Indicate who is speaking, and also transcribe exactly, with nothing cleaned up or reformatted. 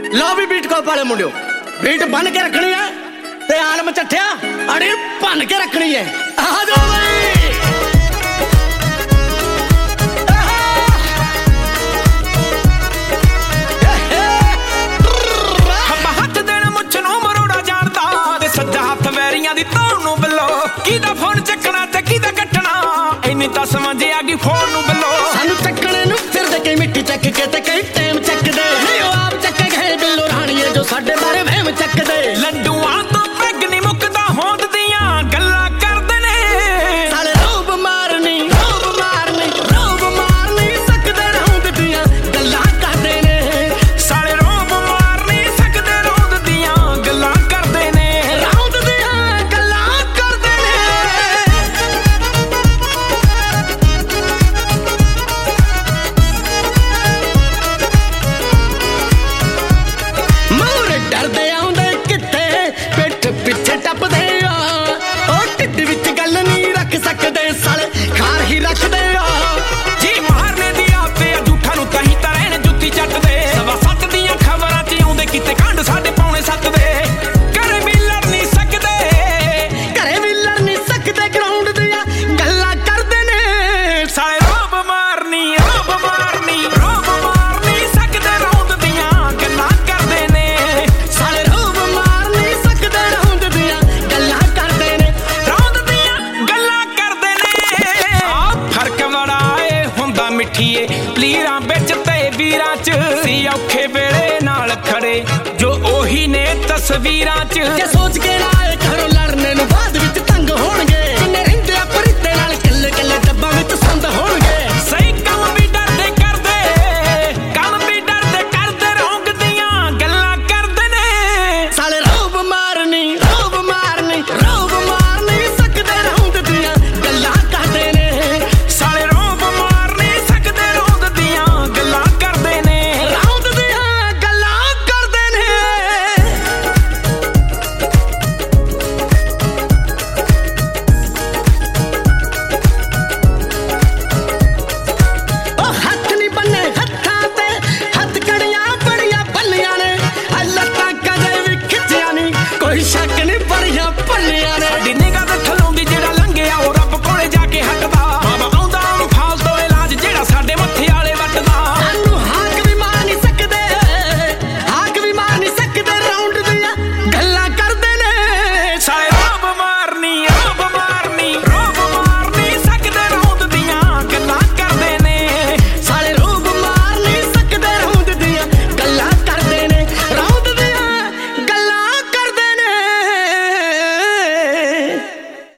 Speaker 1: लो भी बीट को पाले मुंडियो बीट बन के रखनी है ते आलम चट्ठिया अड़ी बन के रखनी है। आ जाओ भाई किदा फोन चकना ते किदा कटना इन्नी तां समझ आ गई फोन नु बिल्लो सानू चकने नु फिर दे कई मिट्टी चक के ते कई टाइम चक दे नहीं ओ आप चक गए बिल्लो राणीए जो साडे बारे वहम चक दे लड्डूआं तो पैग नहीं मुकदा होंद दियां गल्लां करदे ने साले रोब मारनी रोब मारनी रोब मारनी सकदे रौंद दियां गल्लां करदे ने साले रोब मारनी सकदे रौंद दियां गल्लां करदे ने रौंद दियां गल्लां करदे ने मोर डरदे आउंदे किते पिठ पिछे टपदे आ ओ ढिड विच गल नहीं रख सकदे साले खार ही रखदे आ जी मारने दी आपे झूठा नु कहीं तां रहण जुत्ती चटदे सवा सत्त दियां खबरां च आउंदे किते कांड साडे पौने सत्त दे घरे भी लड़ नहीं सकदे घरे भी लड़ नहीं सकदे ग्राउंड दियां गल्लां करदे ने साले रोब मारनी रोब मारनी रोब मारनी सकदे रौंद दियां गल्लां करदे ने साले रोब मारनी सकदे रौंद दियां गल्लां करदे ने रौंद दियां गल्लां करदे ने आ फर्क बड़ा ए हुंदा मिठीए लीरां विच ते वीरां च सी औखे वेले नाल खड़े जो ओही ने तस्वीरां च जे सोच के लाए घरों लड़ने नु बाद विच तंग होणगे